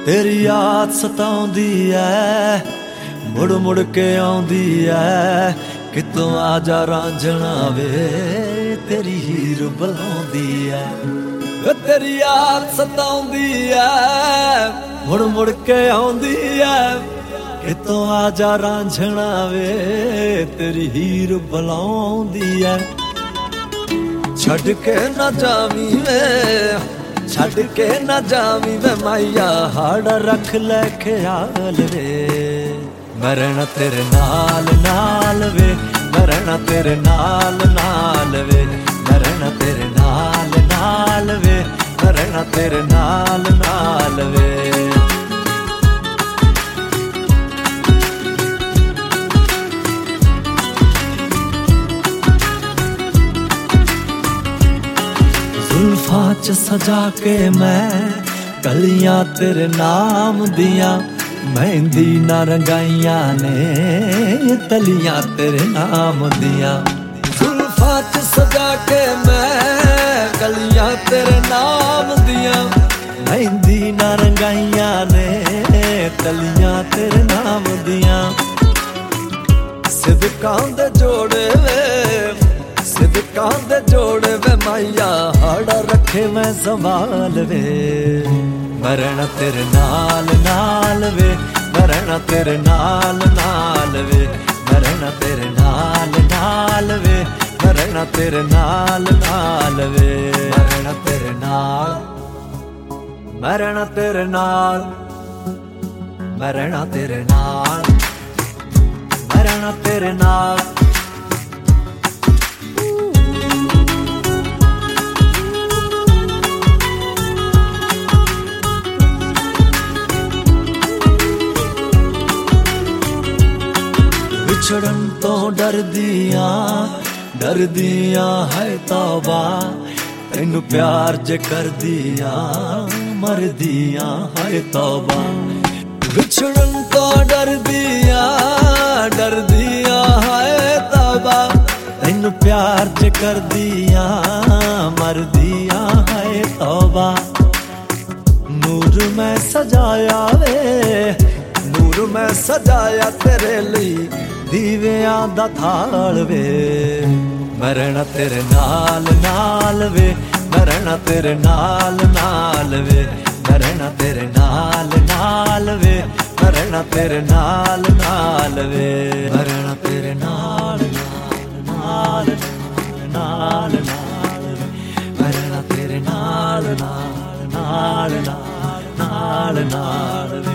तेरी याद सताउंदी ऐ मुड़ मुड़ के आउंदी ऐ कितों आजा रांझना वे तेरी हीर बुलाउंदी ऐ तेरी याद सताउंदी ऐ मुड़ मुड़ के आउंदी ऐ कितों आजा रांझना वे तेरी हीर बुलाउंदी ऐ छड़ के ना जावी वे छड़ के ना जावी वे माइया हाड़ रख ले ख्याल वे मरना तेरे नाल नाल वे मरना तेरे नाल नाल वे मरना तेरे नाल नाल वे मरना तेरे नाल नाल वे जुल्फां च सजा के मैं गलियां तेरे नाम दियां मेहंदी ना रंगाइयां ने तलियां तेरे नाम दियां जुल्फां च सजा के मैं गलियां तेरे नाम दियां मेहंदी ना रंगाइयां ने तलियां तेरे नाम दियां सिदकां दे जोड़े वे सिदकां दे जोड़े वे माइया हाड़ा रखे मैं संभाल वे मरना तेरे नाल नाल वे मरना तेरे नाल नाल वे मरना तेरे नाल नाल वे मरना तेरे नाल नाल वे मरना तेरे नाल मरना तेरे नाल मरना तेरे नाल मरना तेरे नाल विछड़न तो डरदियां है तौबा तेनू प्यार जे कर दिया मर दिया है तौबा विछड़न तो डरदियां है तौबा तेनू प्यार जे कर दिया मर दिया है तौबा नूर मैं सजाया वे नूर मैं सजाया तेरे लिए दीवियां दा थाल वे मरना तेरे नाल नाल वे मरना तेरे नाल नाल वे मरना तेरे नाल नाल वे मरना तेरे नाल नाल वे मरना तेरे नाल नाल नाल नाल वे मरना तेरे नाल नाल नाल नाल नाल वे